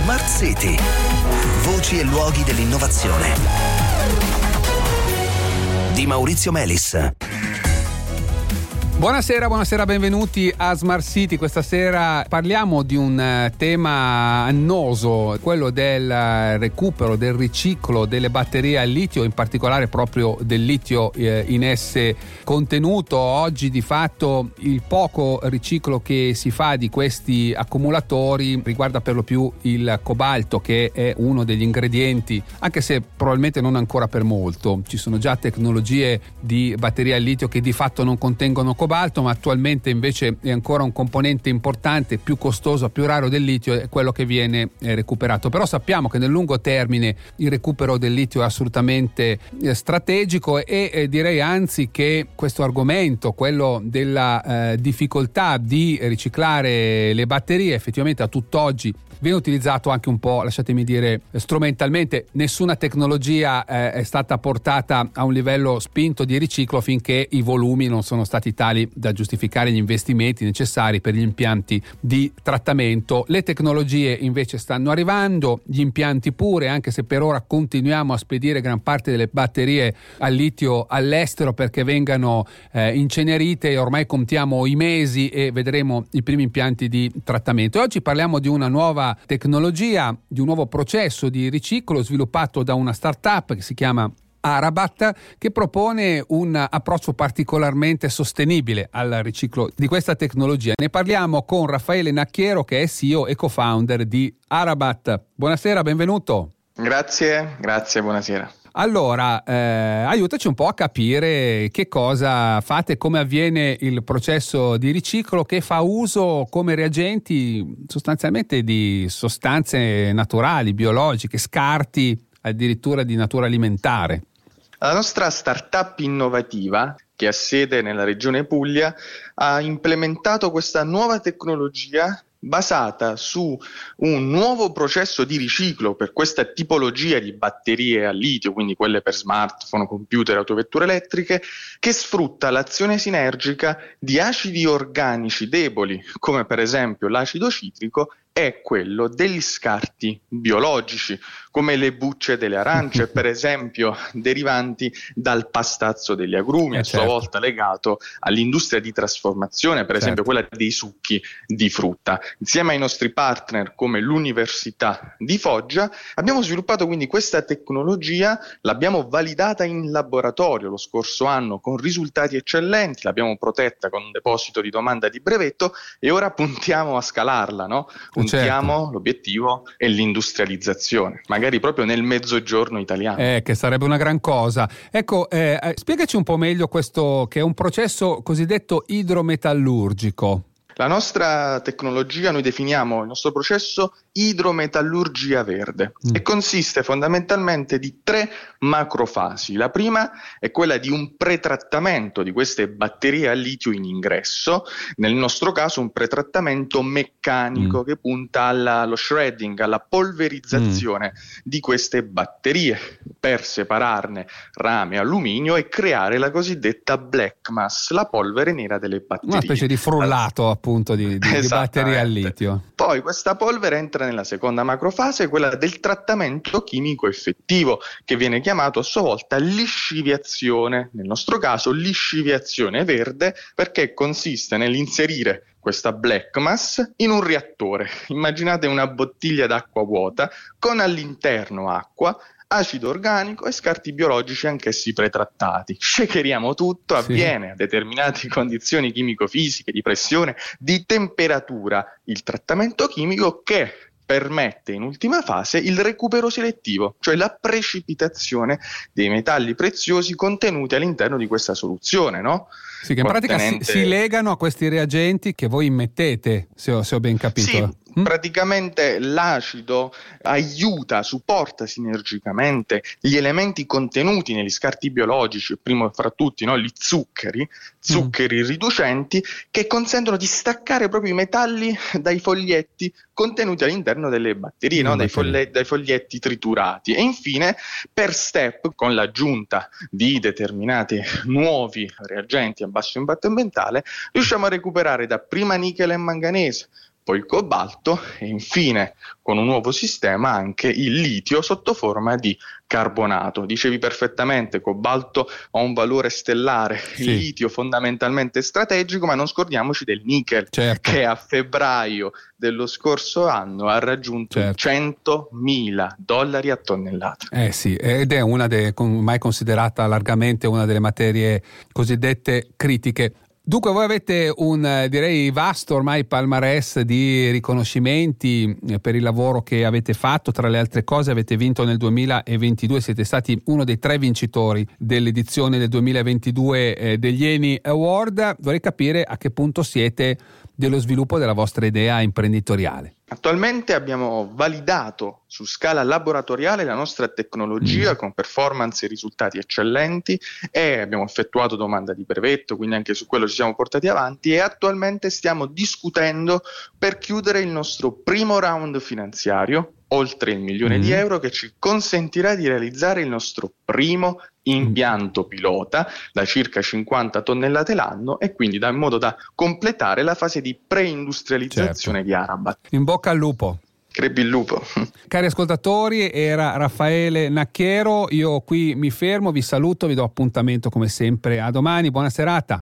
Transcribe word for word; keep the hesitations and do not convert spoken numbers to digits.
Smart City. Voci e luoghi dell'innovazione. Di Maurizio Melis. Buonasera, buonasera, benvenuti a Smart City. Questa sera parliamo di un uh, tema annoso, quello del uh, recupero, del riciclo delle batterie al litio, in particolare proprio del litio eh, in esse contenuto. Oggi di fatto il poco riciclo che si fa di questi accumulatori riguarda per lo più il cobalto, che è uno degli ingredienti, anche se probabilmente non ancora per molto. Ci sono già tecnologie di batterie al litio che di fatto non contengono cobalto, ma attualmente invece è ancora un componente importante, più costoso, più raro del litio, è quello che viene eh, recuperato. Però sappiamo che nel lungo termine il recupero del litio è assolutamente eh, strategico e eh, direi anzi che questo argomento, quello della eh, difficoltà di riciclare le batterie, effettivamente a tutt'oggi viene utilizzato anche un po', lasciatemi dire, strumentalmente. Nessuna tecnologia eh, è stata portata a un livello spinto di riciclo finché i volumi non sono stati tali da giustificare gli investimenti necessari per gli impianti di trattamento. Le tecnologie invece stanno arrivando, gli impianti pure, anche se per ora continuiamo a spedire gran parte delle batterie al litio all'estero perché vengano eh, incenerite, e ormai contiamo i mesi e vedremo i primi impianti di trattamento. E oggi parliamo di una nuova tecnologia, di un nuovo processo di riciclo sviluppato da una startup che si chiama Arabat, che propone un approccio particolarmente sostenibile al riciclo di questa tecnologia. Ne parliamo con Raffaele Nacchiero, che è C E O e co-founder di Arabat. Buonasera, benvenuto. Grazie, grazie, buonasera. Allora, eh, aiutaci un po' a capire che cosa fate, come avviene il processo di riciclo, che fa uso come reagenti sostanzialmente di sostanze naturali, biologiche, scarti addirittura di natura alimentare. La nostra startup innovativa, che ha sede nella regione Puglia, ha implementato questa nuova tecnologia basata su un nuovo processo di riciclo per questa tipologia di batterie a litio, quindi quelle per smartphone, computer, autovetture elettriche, che sfrutta l'azione sinergica di acidi organici deboli, come per esempio l'acido citrico, e quello degli scarti biologici, come le bucce delle arance, per esempio, derivanti dal pastazzo degli agrumi, eh, a certo. sua volta legato all'industria di trasformazione, per esempio certo. quella dei succhi di frutta. Insieme ai nostri partner come l'Università di Foggia abbiamo sviluppato quindi questa tecnologia, l'abbiamo validata in laboratorio lo scorso anno con risultati eccellenti, l'abbiamo protetta con un deposito di domanda di brevetto e ora puntiamo a scalarla, no? Puntiamo, certo. l'obiettivo è l'industrializzazione, magari proprio nel mezzogiorno italiano. Eh, che sarebbe una gran cosa. Ecco, eh, spiegaci un po' meglio questo, che è un processo cosiddetto idrometallurgico. La nostra tecnologia, noi definiamo il nostro processo idrometallurgia verde mm. e consiste fondamentalmente di tre macrofasi. La prima è quella di un pretrattamento di queste batterie a litio in ingresso, nel nostro caso un pretrattamento meccanico mm. che punta alla, allo shredding, alla polverizzazione mm. di queste batterie per separarne rame e alluminio e creare la cosiddetta black mass, la polvere nera delle batterie. Una specie di frullato appunto di, di, di batterie al litio. Poi questa polvere entra nella seconda macrofase, quella del trattamento chimico effettivo, che viene chiamato a sua volta lisciviazione, nel nostro caso lisciviazione verde, perché consiste nell'inserire questa black mass in un reattore. Immaginate una bottiglia d'acqua vuota con all'interno acqua, acido organico e scarti biologici anch'essi pretrattati. Shakeriamo tutto, avviene sì. a determinate condizioni chimico-fisiche, di pressione, di temperatura, il trattamento chimico che permette in ultima fase il recupero selettivo, cioè la precipitazione dei metalli preziosi contenuti all'interno di questa soluzione, no? Sì, che in pratica si, si legano a questi reagenti che voi immettete, se ho, se ho ben capito. Sì. Praticamente l'acido aiuta, supporta sinergicamente gli elementi contenuti negli scarti biologici, primo fra tutti, no? Gli zuccheri, zuccheri mm. riducenti, che consentono di staccare proprio i metalli dai foglietti contenuti all'interno delle batterie, mm, no? dai, folle- dai foglietti triturati. E infine, per step, con l'aggiunta di determinati nuovi reagenti a basso impatto ambientale, riusciamo a recuperare dapprima nichel e manganese, poi il cobalto e infine con un nuovo sistema anche il litio sotto forma di carbonato. Dicevi perfettamente, cobalto ha un valore stellare, sì. Il litio fondamentalmente strategico, ma non scordiamoci del nickel, certo. che a febbraio dello scorso anno ha raggiunto certo. centomila dollari a tonnellata. Eh sì, ed è una delle, mai considerata largamente una delle materie cosiddette critiche. Dunque voi avete un, direi, vasto ormai palmarès di riconoscimenti per il lavoro che avete fatto. Tra le altre cose avete vinto nel duemilaventidue, siete stati uno dei tre vincitori dell'edizione del duemilaventidue eh, degli Eni Award. Vorrei capire a che punto siete dello sviluppo della vostra idea imprenditoriale. Attualmente abbiamo validato su scala laboratoriale la nostra tecnologia mm. con performance e risultati eccellenti, e abbiamo effettuato domanda di brevetto, quindi anche su quello ci siamo portati avanti, e attualmente stiamo discutendo per chiudere il nostro primo round finanziario, oltre il milione mm. di euro, che ci consentirà di realizzare il nostro primo impianto pilota da circa cinquanta tonnellate l'anno, e quindi da in modo da completare la fase di preindustrializzazione certo. di Arabat. In bocca al lupo. Crepi il lupo. Cari ascoltatori, era Raffaele Nacchiero. Io qui mi fermo, vi saluto, vi do appuntamento come sempre a domani. Buona serata.